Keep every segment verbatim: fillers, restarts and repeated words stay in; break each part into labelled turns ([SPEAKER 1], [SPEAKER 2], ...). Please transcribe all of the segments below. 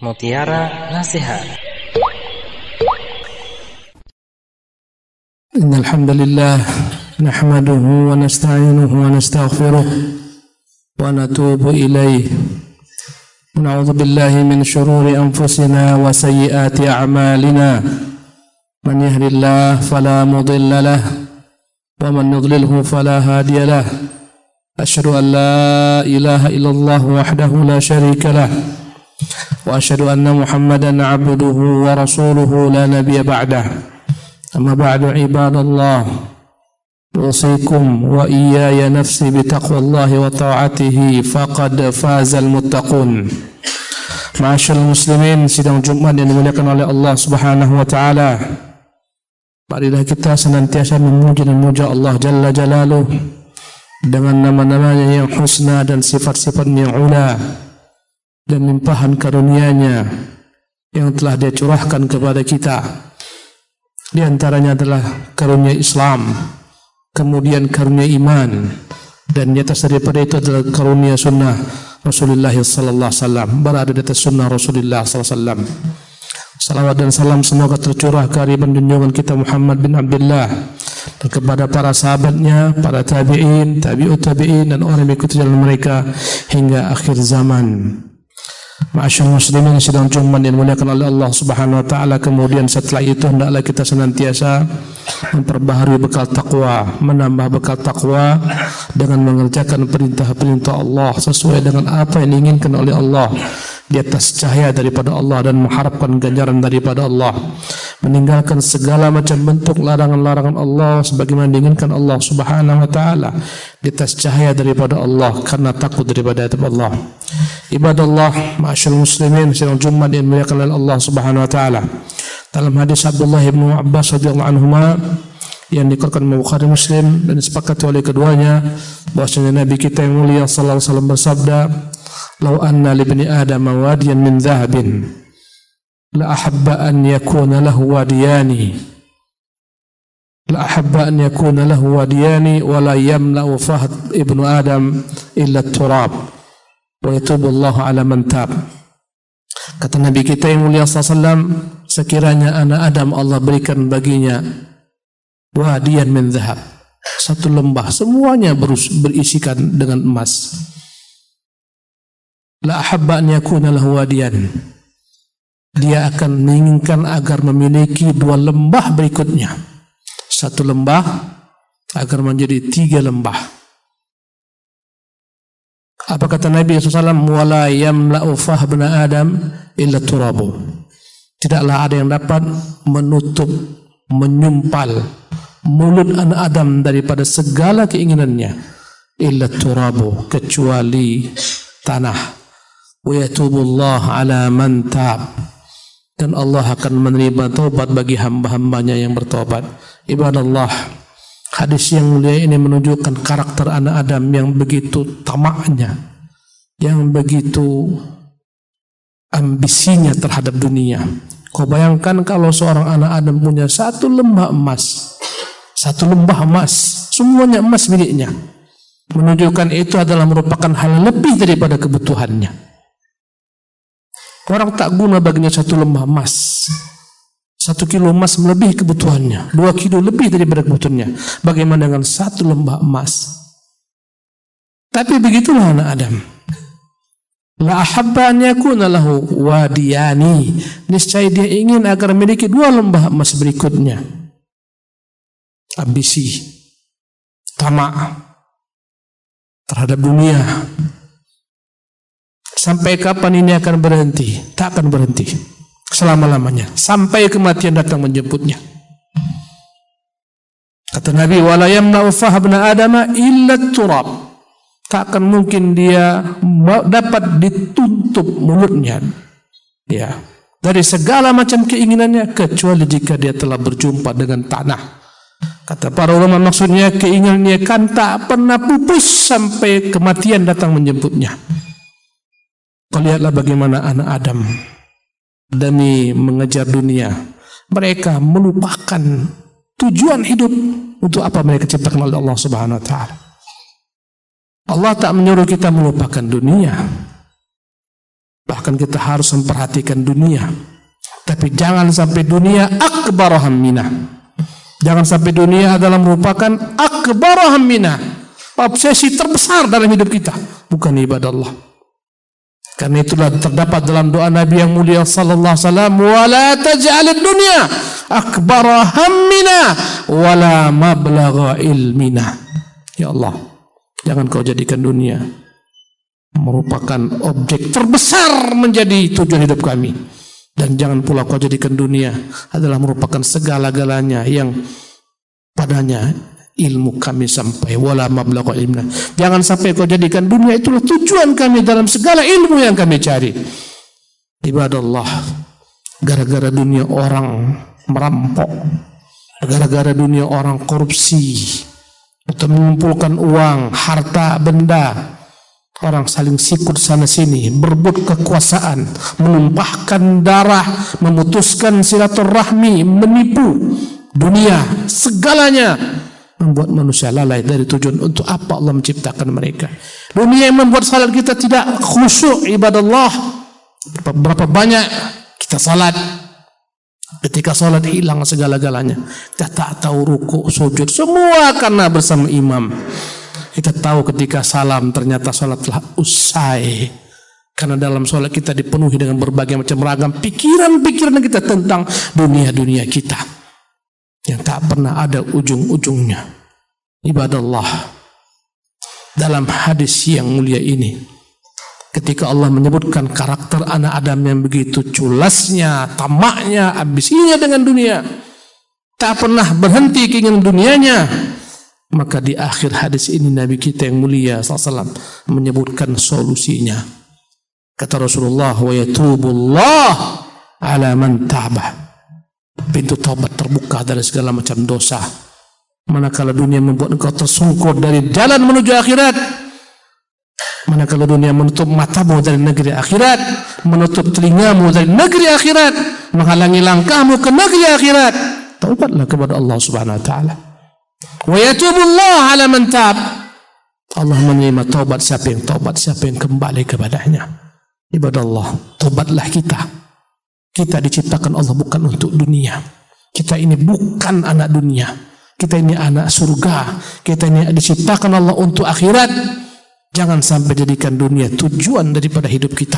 [SPEAKER 1] Mutiara Nasihat.
[SPEAKER 2] Innal hamdalillah nahmaduhu wa nasta'inuhu wa nastaghfiruh wa natubu ilayh. Na'udzu billahi min shururi anfusina wa sayyiati a'malina. Man yahdihillahu fala mudilla lahu wa man yudlilhu fala hadiya lahu. Asyhadu an la ilaha illallah wahdahu la syarika lahu wa asyhadu anna Muhammadan 'abduhu wa rasuluhu la nabiyya ba'dah. Amma ba'du ibadallah, usikum wa iyaya nafsi bitaqwallahi wa ta'atihi faqad fazal muttaqun. Ma'asyiral muslimin, sidang Jumat yang dimuliakan oleh Allah Subhanahu wa taala. Marilah kita senantiasa memuji dan memuja Allah Jalla Jalaluh dengan nama-namanya yang husna dan sifat-sifatnya yang ula, dan limpahan karunia-Nya yang telah Dia curahkan kepada kita. Di antaranya adalah karunia Islam, kemudian karunia iman, dan di atas daripada itu adalah karunia sunnah Rasulullah sallallahu alaihi wasallam, berada di atas sunnah Rasulullah sallallahu alaihi wasallam. Salawat dan salam semoga tercurah ke hariban junjungan kita Muhammad bin Abdullah dan kepada para sahabatnya, para tabi'in, tabi'ut tabi'in, dan orang yang mengikuti jalan mereka hingga akhir zaman. Ma'asyiral muslimin, sidang Jumat yang dimuliakan oleh Allah Subhanahu wa taala. Kemudian setelah itu hendaklah kita senantiasa memperbaharui bekal takwa, menambah bekal takwa dengan mengerjakan perintah-perintah Allah sesuai dengan apa yang diinginkan oleh Allah, di atas cahaya daripada Allah, dan mengharapkan ganjaran daripada Allah, meninggalkan segala macam bentuk larangan-larangan Allah sebagaimana diinginkan Allah Subhanahu wa taala, di atas cahaya daripada Allah karena takut daripada adab Allah. Ibadallah, ma'asyiral muslimin, sidang Jumat yang dimuliakan oleh Allah Subhanahu wa taala. Dalam hadis Abdullah bin Abbas radhiyallahu anhuma yang dikeluarkan oleh Bukhari Muslim dan disepakati oleh keduanya, bahwasanya Nabi kita yang mulia sallallahu alaihi wasallam bersabda, "Lau anna li ibni Adam wadiyan min dhahabin la ahabba an yakuna lahu wadiyani la ahabba an yakuna lahu wadiyani wa la yamla'u fahd ibnu Adam illa turab wa yatubu Allah ala man tab." Kata Nabi kita yang mulia sallallahu alaihi wasallam, sekiranya anak Adam Allah berikan baginya wadiyan min dhahab, satu lembah semuanya berisikan dengan emas, la ahabba an yakuna lahu wadiyan, dia akan menginginkan agar memiliki dua lembah berikutnya, satu lembah agar menjadi tiga lembah. Apa kata Nabi sallallahu alaihi wasallam? Wala yamla'u fahbna Adam illa turabu. Tidaklah ada yang dapat menutup, menyumpal mulut anak Adam daripada segala keinginannya illa turabu, kecuali tanah. Wa yatubullah ala man tab, dan Allah akan menerima taubat bagi hamba-hambanya yang bertobat. Ibadallah, hadis yang mulia ini menunjukkan karakter anak Adam yang begitu tamaknya, yang begitu ambisinya terhadap dunia. Kau bayangkan kalau seorang anak Adam punya satu lembah emas, satu lembah emas, semuanya emas miliknya, menunjukkan itu adalah merupakan hal lebih daripada kebutuhannya. Orang tak guna baginya satu lembah emas. Satu kilo emas melebihi kebutuhannya, dua kilo lebih daripada kebutuhannya. Bagaimana dengan satu lembah emas? Tapi begitulah anak Adam. La ahabba an yakuna lahu wadiyani, niscaya dia ingin agar memiliki dua lembah emas berikutnya. Ambisi, tamak terhadap dunia. Sampai kapan ini akan berhenti? Tak akan berhenti selama-lamanya, sampai kematian datang menjemputnya. Kata Nabi, wala yamna'u fahbna adama illa turab, tak akan mungkin dia dapat ditutup mulutnya, ya, dari segala macam keinginannya, kecuali jika dia telah berjumpa dengan tanah. Kata para ulama, maksudnya keinginannya kan tak pernah pupus sampai kematian datang menjemputnya. Kau lihatlah bagaimana anak Adam demi mengejar dunia, mereka melupakan tujuan hidup, untuk apa mereka ciptakan oleh Allah Subhanahu wa taala. Allah tak menyuruh kita melupakan dunia. Bahkan kita harus memperhatikan dunia. Tapi jangan sampai dunia akbar hammina. Jangan sampai dunia adalah merupakan akbar hammina, obsesi terbesar dalam hidup kita, bukan ibadah Allah. Karena itulah terdapat dalam doa Nabi yang mulia sallallahu alaihi wasallam, wala taj'alid dunya akbar hammina wala mablagha ilmina. Ya Allah, jangan kau jadikan dunia merupakan objek terbesar menjadi tujuan hidup kami. Dan jangan pula kau jadikan dunia adalah merupakan segala-galanya yang padanya ilmu kami sampai. Wala mablagha ilmina. Jangan sampai kau jadikan dunia itulah tujuan kami dalam segala ilmu yang kami cari. Ibadah Allah, gara-gara dunia orang merampok, gara-gara dunia orang korupsi untuk mengumpulkan uang, harta, benda, orang saling sikut sana sini, berebut kekuasaan, menumpahkan darah, memutuskan silaturahmi, menipu dunia, segalanya membuat manusia lalai dari tujuan untuk apa Allah menciptakan mereka. Dunia yang membuat salat kita tidak khusyuk ibadah Allah. Berapa banyak kita salat, ketika salat hilang segala-galanya. Kita tak tahu rukuk, sujud, semua karena bersama imam. Kita tahu ketika salam ternyata salat telah usai. Karena dalam salat kita dipenuhi dengan berbagai macam ragam pikiran-pikiran kita tentang dunia-dunia kita yang tak pernah ada ujung-ujungnya. Ibadah Allah, dalam hadis yang mulia ini, ketika Allah menyebutkan karakter anak Adam yang begitu culasnya, tamaknya, ambisinya dengan dunia, tak pernah berhenti keinginan dunianya, maka di akhir hadis ini Nabi kita yang mulia sallallahu alaihi wasallam menyebutkan solusinya. Kata Rasulullah, wa yatubullah ala man taba. Pintu taubat terbuka dari segala macam dosa. Manakala dunia membuat engkau tersungkur dari jalan menuju akhirat, manakala dunia menutup matamu dari negeri akhirat, menutup telingamu dari negeri akhirat, menghalangi langkahmu ke negeri akhirat, taubatlah kepada Allah Subhanahu wa taala. Wa yatubullah ala man tab. Allah menerima taubat siapa yang taubat, siapa yang kembali kepadanya. Ibadah Allah, taubatlah kita. Kita diciptakan Allah bukan untuk dunia. Kita ini bukan anak dunia. Kita ini anak surga. Kita ini diciptakan Allah untuk akhirat. Jangan sampai jadikan dunia tujuan daripada hidup kita.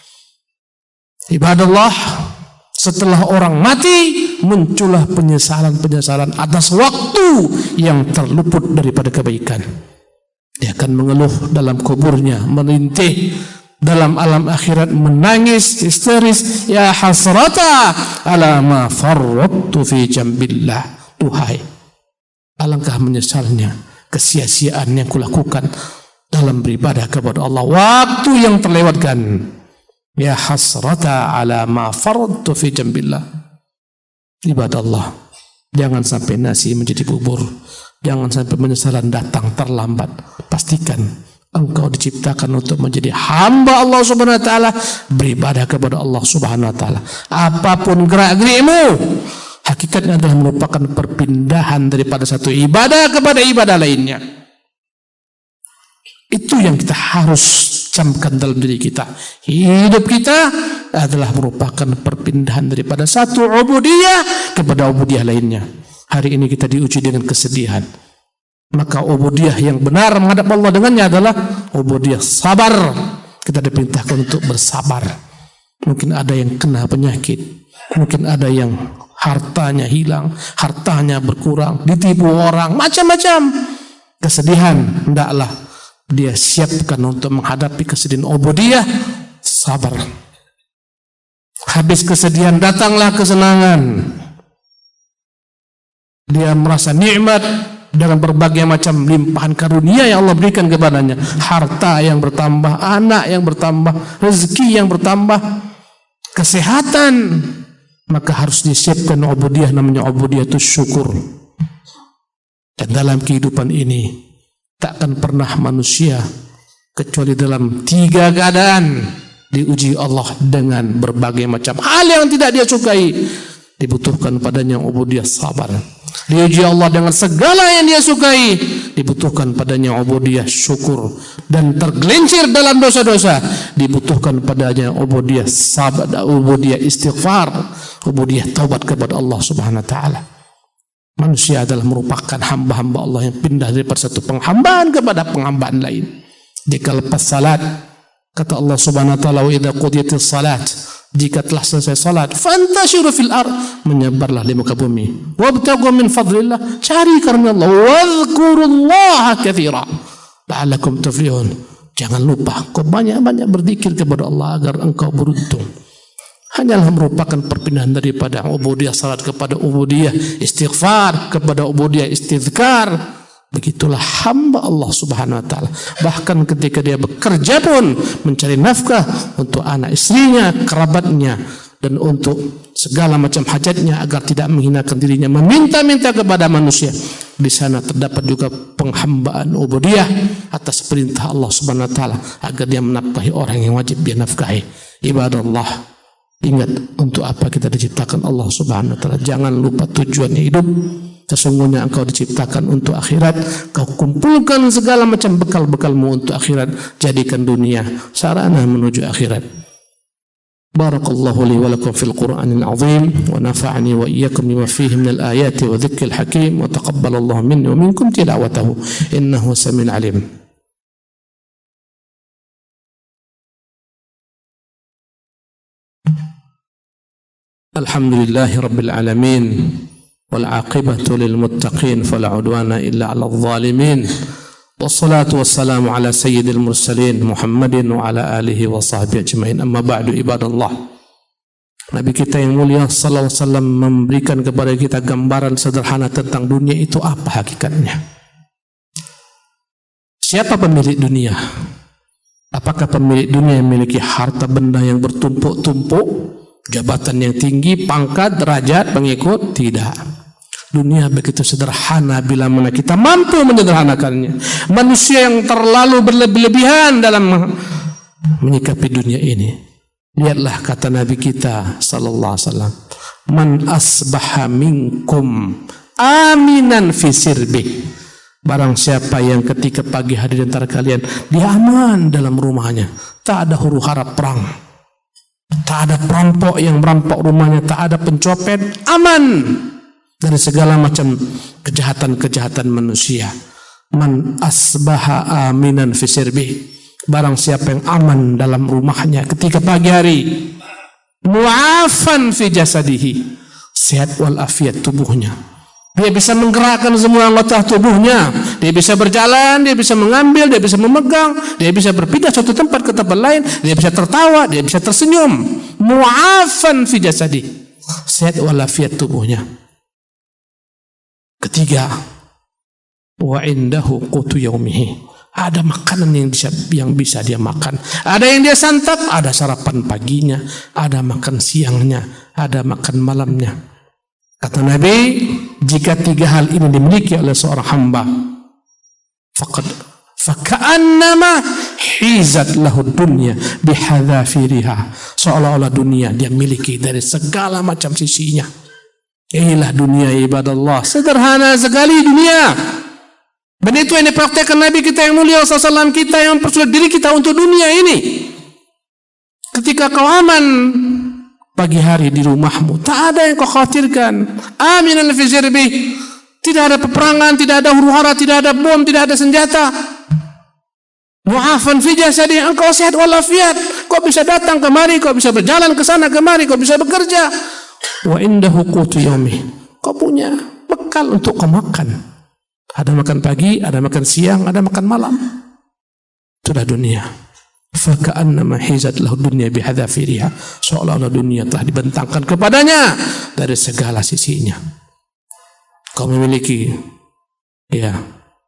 [SPEAKER 2] Ibadah Allah, setelah orang mati muncullah penyesalan-penyesalan atas waktu yang terluput daripada kebaikan. Dia akan mengeluh dalam kuburnya, merintih dalam alam akhirat, menangis histeris, ya hasrata ala ma farrattu fi jambillah. Tuhai, alangkah menyesalnya kesia-siaan yang kulakukan dalam beribadah kepada Allah, waktu yang terlewatkan. Ya hasrata ala ma farrattu fi jambillah. Ibadah Allah, jangan sampai nasi menjadi bubur, jangan sampai penyesalan datang terlambat. Pastikan engkau diciptakan untuk menjadi hamba Allah Subhanahu wa taala, beribadah kepada Allah Subhanahu wa taala. Apapun gerak-gerikmu, hakikatnya adalah merupakan perpindahan daripada satu ibadah kepada ibadah lainnya. Itu yang kita harus camkan dalam diri kita. Hidup kita adalah merupakan perpindahan daripada satu ubudiyah kepada ubudiyah lainnya. Hari ini kita diuji dengan kesedihan. Maka ubudiyah yang benar menghadap Allah dengannya adalah ubudiyah sabar. Kita diperintahkan untuk bersabar. Mungkin ada yang kena penyakit, mungkin ada yang hartanya hilang, hartanya berkurang, ditipu orang, macam-macam kesedihan. Hendaklah dia siapkan untuk menghadapi kesedihan ubudiyah, sabar. Habis kesedihan datanglah kesenangan. Dia merasa nikmat dengan berbagai macam limpahan karunia yang Allah berikan kepadanya. Harta yang bertambah, anak yang bertambah, rezeki yang bertambah, kesehatan. Maka harus disiapkan ubudiyah, namanya ubudiyatus syukur. Dan dalam kehidupan ini takkan pernah manusia kecuali dalam tiga keadaan diuji Allah dengan berbagai macam hal yang tidak dia sukai. Dibutuhkan padanya ubudiyah sabar. Diuji Allah dengan segala yang dia sukai, dibutuhkan padanya ubudiyah syukur. Dan tergelincir dalam dosa-dosa, dibutuhkan padanya ubudiyah sabar, ubudiyah istighfar, ubudiyah taubat kepada Allah Subhanahu wa taala. Manusia adalah merupakan hamba-hamba Allah yang pindah dari satu penghambaan kepada penghambaan lain. Jika lepas salat, kata Allah Subhanahu wa taala, "Wa idza qudiyatis salat," jika telah selesai salat, "Fantashiru fil ard," menyebarlah di muka bumi. "Wabtaghu min fadlillah," cari karena Allah. "Wadhkurullaha katsira la'allakum tuflihun." Jangan lupa, kau banyak-banyak berzikir kepada Allah agar engkau beruntung. Hanyalah merupakan perpindahan daripada ubudiyah salat kepada ubudiyah istighfar, kepada ubudiyah istizkar. Begitulah hamba Allah Subhanahu wa taala. Bahkan ketika dia bekerja pun mencari nafkah untuk anak istrinya, kerabatnya, dan untuk segala macam hajatnya agar tidak menghinakan dirinya, meminta-minta kepada manusia. Di sana terdapat juga penghambaan ubudiyah atas perintah Allah Subhanahu wa taala agar dia menafkahi orang yang wajib dia nafkahi. Ibadallah, ingat untuk apa kita diciptakan Allah Subhanahu wa taala. Jangan lupa tujuan hidup. Sesungguhnya engkau diciptakan untuk akhirat. Kau kumpulkan segala macam bekal-bekalmu untuk akhirat. Jadikan dunia sarana menuju akhirat. Barakallahu li wa lakum fil Qur'anil azim wa nafa'ani wa iyyakum bima fihi minal ayati wa dzikril hakim wa taqabbalallahu minni wa minkum tilawatahu innahu samiul alim. Alhamdulillahi rabbil alamin. والعاقبة للمتقين فلا عدوان إلا على الظالمين والصلاة والسلام على سيد المرسلين محمد وعلى آله وصحبه أجمعين. أما بعد عباد الله, Nabi kita yang mulia sallallahu alaihi wasallam memberikan kepada kita gambaran sederhana tentang dunia itu apa hakikatnya. Siapa pemilik dunia? Apakah pemilik dunia yang memiliki harta benda yang bertumpuk-tumpuk, jabatan yang tinggi, pangkat, derajat, pengikut? Tidak. Dunia begitu sederhana bila mana kita mampu menyederhanakannya. Manusia yang terlalu berlebihan dalam menyikapi dunia ini. Lihatlah kata Nabi kita sallallahu alaihi wasallam, "Man asbaha minkum aminan fi sirbi." Barang siapa yang ketika pagi hari di antara kalian dia aman dalam rumahnya, tak ada huru-hara perang, tak ada perampok yang merampok rumahnya, tak ada pencopet, aman dari segala macam kejahatan-kejahatan manusia. Man asbaha aminan fi sirbi. Barang siapa yang aman dalam rumahnya ketika pagi hari, mu'afan fi jasadihi, sehat walafiat tubuhnya. Dia bisa menggerakkan semua anggota tubuhnya. Dia bisa berjalan, dia bisa mengambil, dia bisa memegang, dia bisa berpindah suatu tempat ke tempat lain, dia bisa tertawa, dia bisa tersenyum. Mu'afan fi jasadihi, sehat walafiat tubuhnya. Ketiga, wa indahu qutu yaumihi. Ada makanan yang bisa yang bisa dia makan. Ada yang dia santap, ada sarapan paginya, ada makan siangnya, ada makan malamnya. Kata Nabi, jika tiga hal ini dimiliki oleh seorang hamba, faqad faka'annama hizat lahu dunya bihadzafiriha. Seolah-olah dunia dia miliki dari segala macam sisinya. Inilah dunia ibadallah, sederhana sekali dunia. Dan itu yang dipraktekkan Nabi kita yang mulia sallallahu alaihi wasallam, kita yang mempersulit diri kita untuk dunia ini. Ketika kau aman pagi hari di rumahmu, tak ada yang kau khawatirkan. Aminan fi sirbi. Tidak ada peperangan, tidak ada huru-hara, tidak ada bom, tidak ada senjata. Mu'afan fi jasadi, engkau sehat walafiat. Kau bisa datang kemari, kau bisa berjalan ke sana kemari, kau bisa bekerja. Wa indahu qutu yaumi. Kau punya bekal untuk kau makan. Ada makan pagi, ada makan siang, ada makan malam. Itulah dunia. Faka'annama hizat lahu dunya bihadzafiriha. Seolah-olah dunia telah dibentangkan kepadanya dari segala sisinya. Kau memiliki ya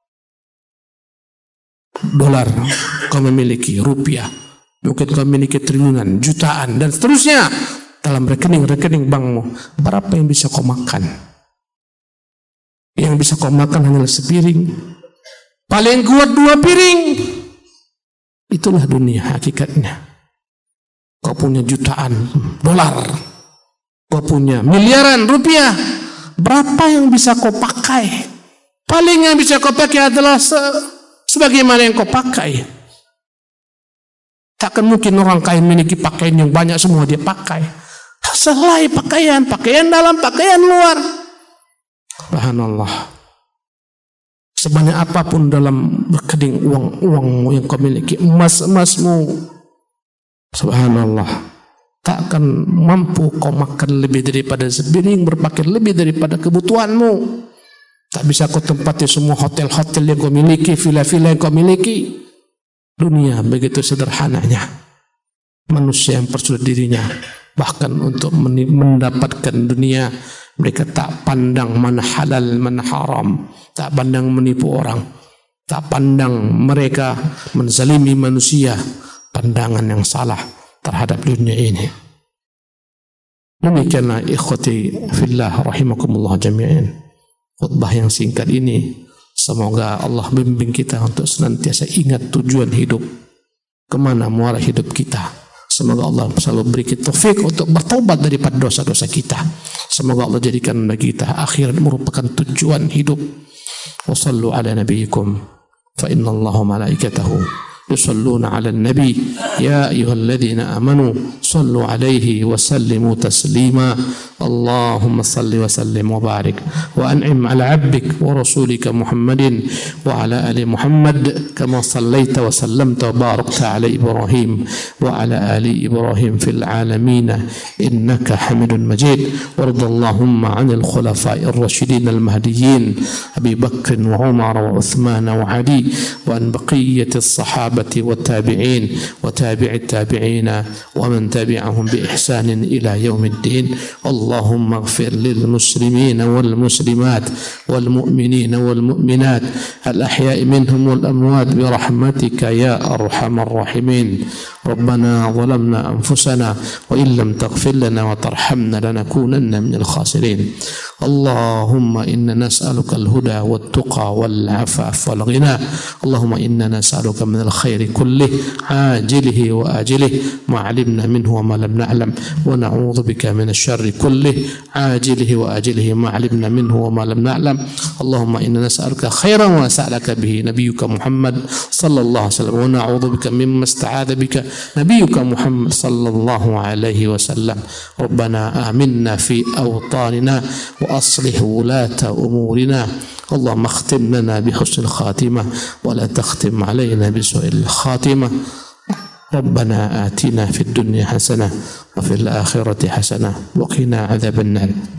[SPEAKER 2] dolar, kau memiliki rupiah, mungkin kau memiliki triliunan, jutaan dan seterusnya dalam rekening-rekening bankmu. Berapa yang bisa kau makan? Yang bisa kau makan hanyalah sepiring, paling kuat dua piring. Itulah dunia hakikatnya. Kau punya jutaan dolar, kau punya miliaran rupiah, berapa yang bisa kau pakai? Paling yang bisa kau pakai adalah se sebagaimana yang kau pakai. Takkan mungkin orang kaya memiliki pakaian yang banyak semua dia pakai. Selai pakaian, pakaian dalam, pakaian luar. Subhanallah. Sebanyak apapun dalam rekening uang-uang yang kau miliki, emas-emasmu, subhanallah, tak akan mampu kau makan lebih daripada sepiring, berpakaian lebih daripada kebutuhanmu. Tak bisa kau tempati semua hotel-hotel yang kau miliki, villa-villa yang kau miliki. Dunia begitu sederhananya. Manusia yang persudah dirinya, bahkan untuk mendapatkan dunia, mereka tak pandang mana halal, mana haram, tak pandang menipu orang, tak pandang mereka menzalimi manusia, pandangan yang salah terhadap dunia ini. Demikianlah ikhwati fillah rahimakumullah jami'in. Khutbah yang singkat ini, semoga Allah bimbing kita untuk senantiasa ingat tujuan hidup, kemana muara hidup kita. Semoga Allah selalu beri kita taufik untuk bertaubat daripada dosa-dosa kita. Semoga Allah jadikan bagi kita akhirat merupakan tujuan hidup. Wa sallu ala nabiyikum fa inna Allaha malaikatahu yusalluna ala nabi ya ayyuhalladzina amanu sallu alaihi wa sallimu taslima. Allahumma salli wa sallim wa barik wa an'im ala abdik wa rasulika Muhammadin wa ala ali Muhammad kama sallaita wa sallamta wa barakta ala Ibrahim wa ala ali Ibrahim fil alamin innaka Hamidun Majid. Warda Allahumma 'anil khulafa'ir rasyidin al mahdiyyin Abi Bakr wa Umar wa Uthman wa Ali wa an baqiyati as-sahabati wa tabi'in wa tabi'it tabi'ina wa man tabi'ahum bi ihsanin ila yaumiddin. اللهم اغفر للمسلمين والمسلمات والمؤمنين والمؤمنات الأحياء منهم والأموات برحمتك يا أرحم الراحمين. ربنا ظلمنا أنفسنا وإن لم تغفر لنا وترحمنا لنكونن من الخاسرين. اللهم إنا نسألك الهدى والتقى والعفاف والغنى. اللهم إنا نسألك من الخير كله عاجله وآجله ما علمنا منه وما لم نعلم ونعوذ بك من الشر كله عاجله وآجله ما علمنا منه وما لم نعلم. اللهم إنا نسألك خيرا وسألك به نبيك محمد صلى الله عليه وسلم ونعوذ بك مما استعاذ بك نبيك محمد صلى الله عليه وسلم. ربنا آمنا في أوطاننا وأصلح ولاة أمورنا. اللهم اختم لنا بحسن الخاتمة ولا تختم علينا بسوء الخاتمة. ربنا آتنا في الدنيا حسنة وفي الآخرة حسنة وقنا عذاب النار.